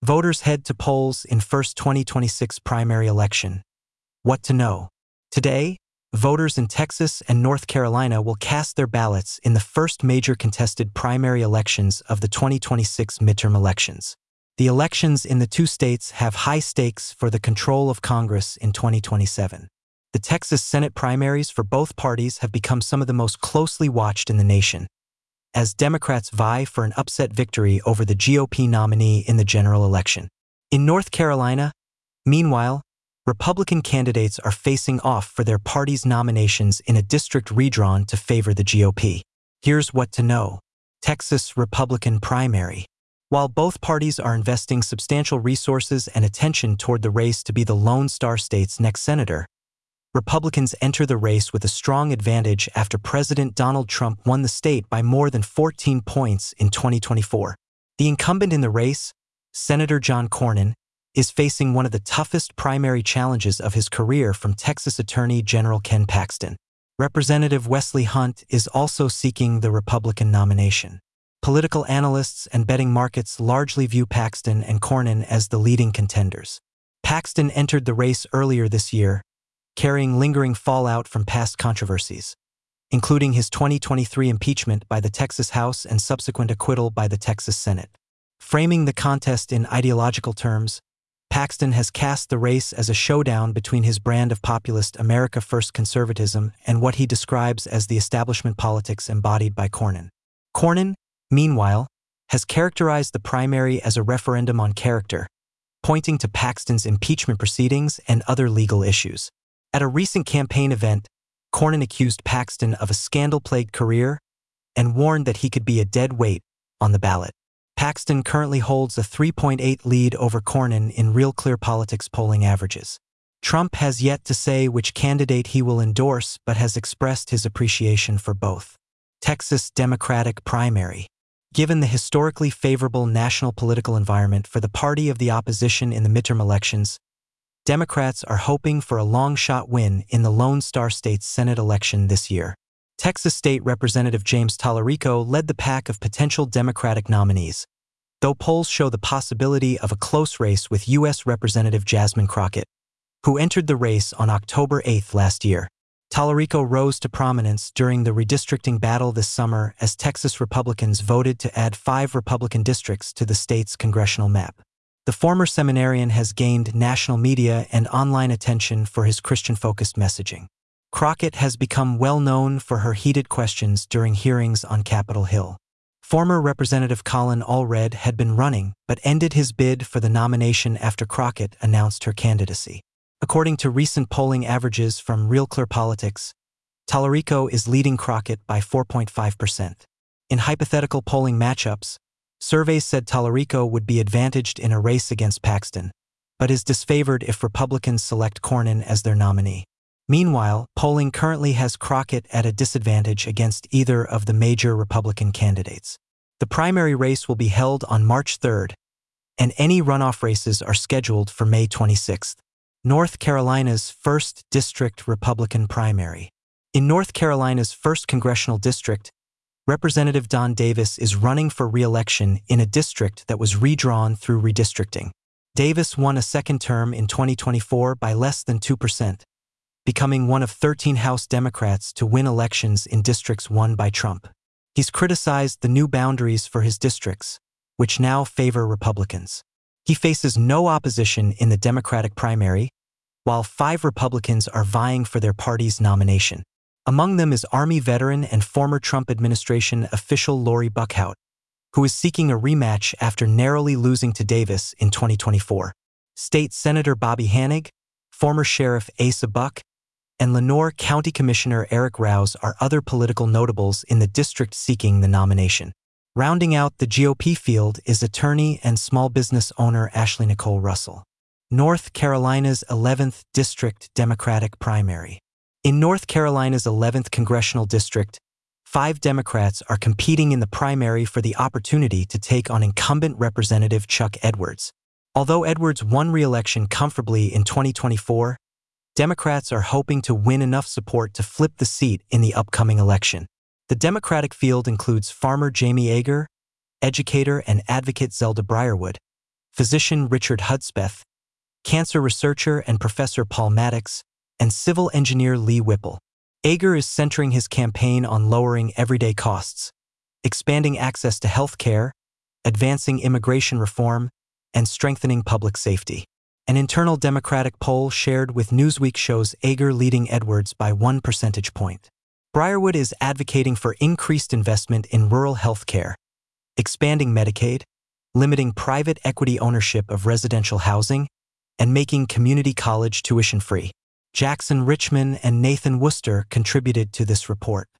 Voters head to polls in first 2026 primary election. What to know? Today, voters in Texas and North Carolina will cast their ballots in the first major contested primary elections of the 2026 midterm elections. The elections in the two states have high stakes for the control of Congress in 2027. The Texas Senate primaries for both parties have become some of the most closely watched in the nation, as Democrats vie for an upset victory over the GOP nominee in the general election. In North Carolina, meanwhile, Republican candidates are facing off for their party's nominations in a district redrawn to favor the GOP. Here's what to know. Texas Republican primary. While both parties are investing substantial resources and attention toward the race to be the Lone Star State's next senator, Republicans enter the race with a strong advantage after President Donald Trump won the state by more than 14 points in 2024. The incumbent in the race, Senator John Cornyn, is facing one of the toughest primary challenges of his career from Texas Attorney General Ken Paxton. Representative Wesley Hunt is also seeking the Republican nomination. Political analysts and betting markets largely view Paxton and Cornyn as the leading contenders. Paxton entered the race earlier this year, carrying lingering fallout from past controversies, including his 2023 impeachment by the Texas House and subsequent acquittal by the Texas Senate. Framing the contest in ideological terms, Paxton has cast the race as a showdown between his brand of populist America First conservatism and what he describes as the establishment politics embodied by Cornyn. Cornyn, meanwhile, has characterized the primary as a referendum on character, pointing to Paxton's impeachment proceedings and other legal issues. At a recent campaign event, Cornyn accused Paxton of a scandal-plagued career and warned that he could be a dead weight on the ballot. Paxton currently holds a 3.8 lead over Cornyn in Real Clear Politics polling averages. Trump has yet to say which candidate he will endorse but has expressed his appreciation for both. Texas Democratic primary. Given the historically favorable national political environment for the party of the opposition in the midterm elections, Democrats are hoping for a long-shot win in the Lone Star State's Senate election this year. Texas State Representative James Talarico led the pack of potential Democratic nominees, though polls show the possibility of a close race with U.S. Representative Jasmine Crockett, who entered the race on October 8 last year. Talarico rose to prominence during the redistricting battle this summer as Texas Republicans voted to add 5 Republican districts to the state's congressional map. The former seminarian has gained national media and online attention for his Christian-focused messaging. Crockett has become well known for her heated questions during hearings on Capitol Hill. Former Representative Colin Allred had been running but ended his bid for the nomination after Crockett announced her candidacy. According to recent polling averages from Real Clear Politics, Talarico is leading Crockett by 4.5%. In hypothetical polling matchups, surveys said Talarico would be advantaged in a race against Paxton, but is disfavored if Republicans select Cornyn as their nominee. Meanwhile, polling currently has Crockett at a disadvantage against either of the major Republican candidates. The primary race will be held on March 3rd, and any runoff races are scheduled for May 26th. North Carolina's 1st District Republican primary. In North Carolina's 1st Congressional District, Representative Don Davis is running for re-election in a district that was redrawn through redistricting. Davis won a second term in 2024 by less than 2%. Becoming one of 13 House Democrats to win elections in districts won by Trump. He's criticized the new boundaries for his districts, which now favor Republicans. He faces no opposition in the Democratic primary, while 5 Republicans are vying for their party's nomination. Among them is Army veteran and former Trump administration official Lori Buckhout, who is seeking a rematch after narrowly losing to Davis in 2024. State Senator Bobby Hanig, former Sheriff Asa Buck, and Lenoir County Commissioner Eric Rouse are other political notables in the district seeking the nomination. Rounding out the GOP field is attorney and small business owner Ashley Nicole Russell. North Carolina's 11th District Democratic primary. In North Carolina's 11th Congressional District, 5 Democrats are competing in the primary for the opportunity to take on incumbent Representative Chuck Edwards. Although Edwards won re-election comfortably in 2024, Democrats are hoping to win enough support to flip the seat in the upcoming election. The Democratic field includes farmer Jamie Yeager, educator and advocate Zelda Briarwood, physician Richard Hudspeth, cancer researcher and Professor Paul Maddox, and civil engineer Lee Whipple. Ager is centering his campaign on lowering everyday costs, expanding access to health care, advancing immigration reform, and strengthening public safety. An internal Democratic poll shared with Newsweek shows Ager leading Edwards by 1 percentage point. Briarwood is advocating for increased investment in rural health care, expanding Medicaid, limiting private equity ownership of residential housing, and making community college tuition-free. Jackson Richman and Nathan Worcester contributed to this report.